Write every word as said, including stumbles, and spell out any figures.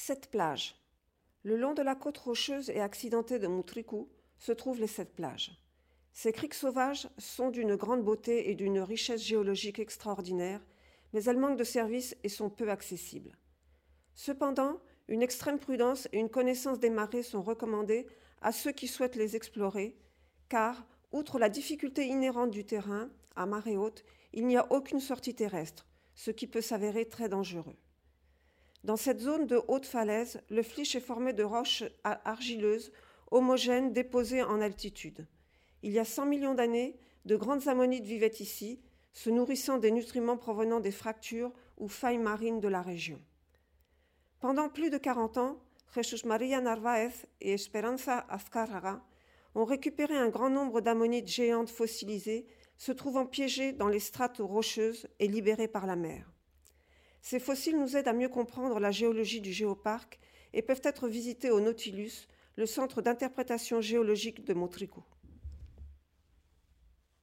Sept plages. Le long de la côte rocheuse et accidentée de Mutriku se trouvent les sept plages. Ces criques sauvages sont d'une grande beauté et d'une richesse géologique extraordinaire, mais elles manquent de services et sont peu accessibles. Cependant, une extrême prudence et une connaissance des marées sont recommandées à ceux qui souhaitent les explorer, car, outre la difficulté inhérente du terrain, à marée haute, il n'y a aucune sortie terrestre, ce qui peut s'avérer très dangereux. Dans cette zone de haute falaise, le flysch est formé de roches argileuses, homogènes, déposées en altitude. Il y a cent millions d'années, de grandes ammonites vivaient ici, se nourrissant des nutriments provenant des fractures ou failles marines de la région. Pendant plus de quarante ans, Jesús María Narváez et Esperanza Azcárraga ont récupéré un grand nombre d'ammonites géantes fossilisées, se trouvant piégées dans les strates rocheuses et libérées par la mer. Ces fossiles nous aident à mieux comprendre la géologie du géoparc et peuvent être visités au Nautilus, le centre d'interprétation géologique de Mutriku.